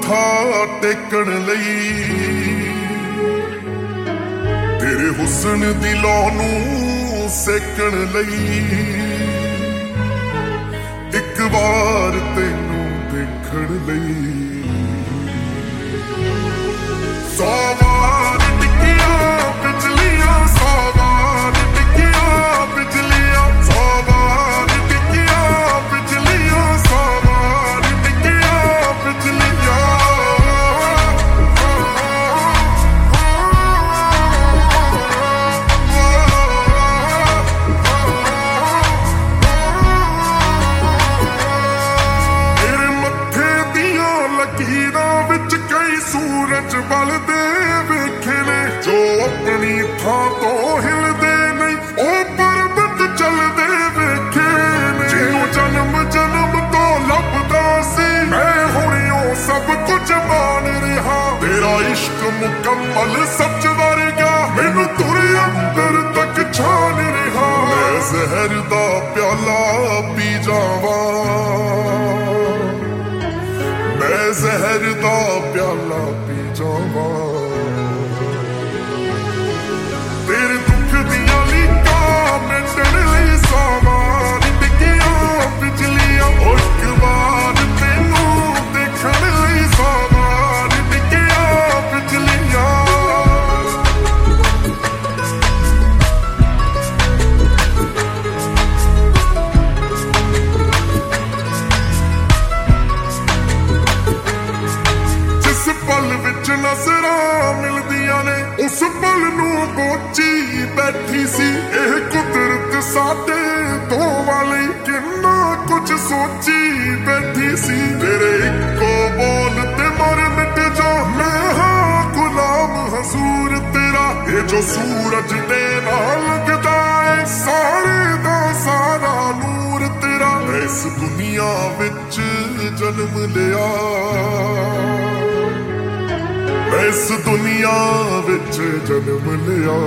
ਮੱਥਾ ਟੇਕਣ ਲਈ, ਤੇਰੇ ਹੁਸਨ ਦੀ ਲੌ ਨੂੰ ਸੇਕਣ ਲਈ, ਇੱਕ ਵਾਰ ਤੈਨੂੰ ਦੇਖਣ ਲਈ। 100 ਵਾਰ ਟਿੱਕੀਆਂ ਬਿਜਲੀਆਂ, 100 ਵਾਰ ਟਿੱਕੀਆਂ ਬਿਜਲੀਆਂ, 100 ਵਾਰ ਟਿੱਕੀਆਂ ਬਿਜਲੀਆਂ, 100 ਵਾਰ ਟਿੱਕੀਆਂ ਬਿਜਲੀਆਂ। ਤੇਰੇ ਮੱਥੇ ਦੀਆਂ ਲਕੀਰਾਂ ਵਿੱਚ ਕਈ ਸੂਰਜ ਬਲਦੇ ਵੇਖੇ ਨੇ, ਜੋ ਆਪਣੀ ਥਾਂ ਤੋਂ ਹਿਲਦੇ ਨਹੀਂ ਉਹ ਪਰਬਤ ਚੱਲਦੇ ਵੇਖੇ ਨੇ। ਜਿਹਨੂੰ ਜਨਮ ਜਨਮ ਤੋਂ ਲੱਭਦਾ ਸੀ ਮੈਂ ਹੁਣ ਉਹ ਸਭ ਕੁਝ ਮਾਣ ਰਿਹਾ। ਤੇਰਾ ਇਸ਼ਕ ਮੁਕੰਮਲ ਸੱਚ ਵਰਗਾ ਮੈਨੂੰ ਤੁਰ ਅੰਦਰ ਤੱਕ ਛਾਣ ਰਿਹਾ। ਮੈਂ ਜ਼ਹਿਰ ਦਾ ਪਿਆਲਾ ਪੀ ਜਾਵਾਂ, ਮੈਂ ਜ਼ਹਿਰ ਦਾ ਪਿਆਲਾ ਪੀ ਜਾਵਾਂ। ਤੇਰੇ ਦੁੱਖ ਦੀਆਂ ਲੀਕਾਂ ਮਿਟਣ ਲਈ 100 ਵਾਰ ਟਿੱਕੀਆਂ ਬਿਜਲੀਆਂ, ਉਹ ਇੱਕ ਵਾਰ ਤੈਨੂੰ ਦੇਖਣ ਲਈ 100 ਵਾਰ ਟਿੱਕੀਆਂ ਬਿਜਲੀਆਂ। ਜਿਸ ਪਲ ਵਿੱਚ ਨਜ਼ਰਾਂ ਮਿਲਦੀਆਂ ਨੇ ਉਸ ਪਲ ਨੂੰ ਬੋਚੀ ਬੈਠੀ ਸੀ। ਇਹ ਕੁਦਰਤ ਸਾਡੇ ਦੋਵਾਂ ਲਈ ਕਿੰਨਾ ਕੁਝ ਸੋਚੀ ਬੈਠੀ ਸੀ। ਤੇਰੇ ਇੱਕੋ ਬੋਲ ਤੇ ਮਰ ਮਿਟ ਜਾ, ਮੈਂ ਹਾਂ ਗੁਲਾਮ ਹਜ਼ੂਰ ਤੇਰਾ। ਇਹ ਜੋ ਸੂਰਜ ਦੇ ਨਾਲ ਲੱਗਦਾ ਏ ਸਾਰੇ ਦਾ ਸਾਰਾ ਨੂਰ ਤੇਰਾ। ਇਸ ਦੁਨੀਆ ਵਿੱਚ ਜਨਮ ਲਿਆ, ਇਸ ਦੁਨੀਆ ਵਿੱਚ ਜਨਮ ਲਿਆ।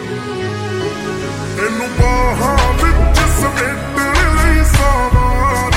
ਤੈਨੂੰ ਬਾਹਾਂ ਵਿੱਚ ਸਮੇਟਣ ਲਈ 100 ਵਾਰ